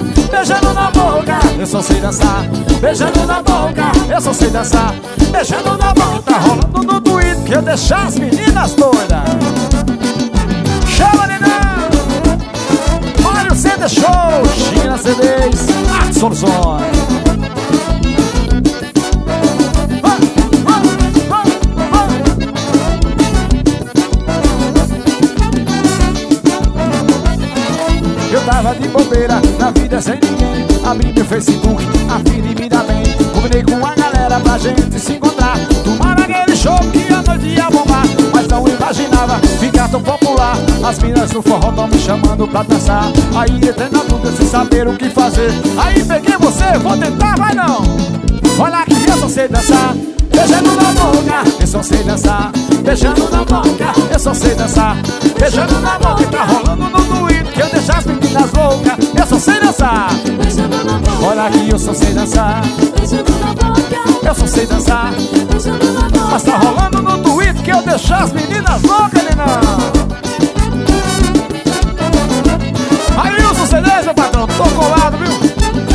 beijando na boca, eu só sei dançar. Beijando na boca, eu só sei dançar. Beijando na boca, tá rolando no Twitter que eu deixo as meninas doidas. Chama, neném! Mário CD Show, China CDs, Arte Soluções. Eu tava de bobeira, na vida sem ninguém. Abri meu Facebook, a fim de me dar bem. Combinei com a galera pra gente se encontrar. Tomar aquele show que a noite ia bombar. Mas não imaginava ficar tão popular. As minas do forró tão me chamando pra dançar. Aí entrei na dúvida sem saber o que fazer. Aí peguei você, vou tentar, vai não. Olha que eu só sei dançar. Beijando na boca, eu só sei dançar. Beijando na boca, eu só sei dançar. Beijando na boca, tá rolando no Twitter que eu deixo as meninas loucas. Eu só sei dançar. Olha aqui, eu só sei dançar. Eu só sei dançar. Mas tá rolando no Twitter que eu deixo as meninas loucas, nenã. Aí, Wilson CDs, meu patrão, tô colado, viu?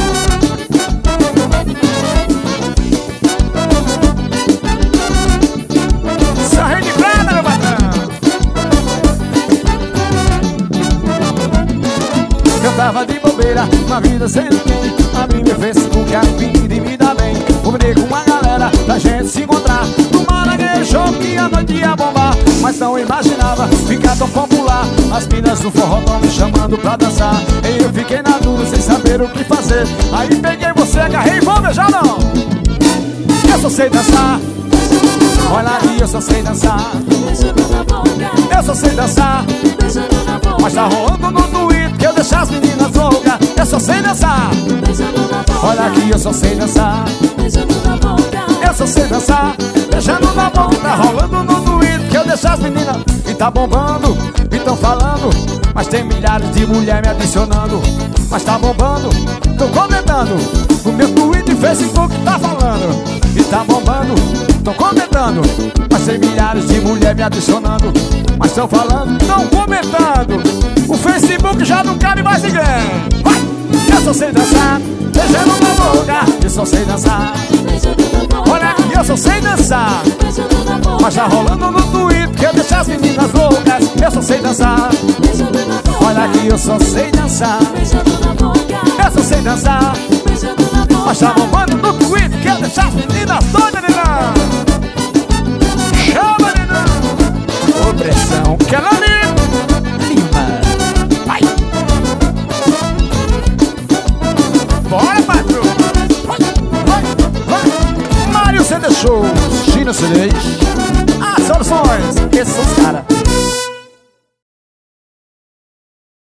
Tava de bobeira, na vida sem ninguém. Abri meu Facebook, a fim de me dar bem. Combinei com a galera pra gente se encontrar. Tomar naquele show que a noite ia bombar. Mas não imaginava ficar tão popular. As minas do forró tão me chamando pra dançar. E eu fiquei na dúvida sem saber o que fazer. Aí peguei você, agarrei e vou beijar não. Eu só sei dançar. Olha aqui, eu só sei dançar. Eu só sei dançar. Mas tá rolando no Twitter que eu deixo as meninas loucas. Eu só sei dançar. Olha aqui, eu só sei dançar. Eu só sei dançar. Beijando na boca, tá rolando no Twitter que eu deixo as meninas. E tá bombando, e tão falando. Mas tem milhares de mulheres me adicionando. Mas tá bombando, tô comentando. O meu Twitter e Facebook tá falando. E tá bombando, tô comentando. Mas tem milhares de mulheres me adicionando. Mas tão falando, tão comentando. O Facebook já não cabe mais ninguém. Vai! Eu só sei dançar. Beijando na boca, eu só sei dançar. Olha aqui, eu só sei dançar. Mas tá rolando no Twitter que eu deixo as meninas loucas. Eu só sei dançar. Olha aqui, eu só sei dançar. Eu só sei dançar. Mas tá bombando no Twitter que eu deixo as meninas doidas, nenã. Chama, nenã. Opressão, que ela lima. Vai. Bora, patrão. Vai. Mário CD Show, China CDs, Arte Soluções. Esses são os caras.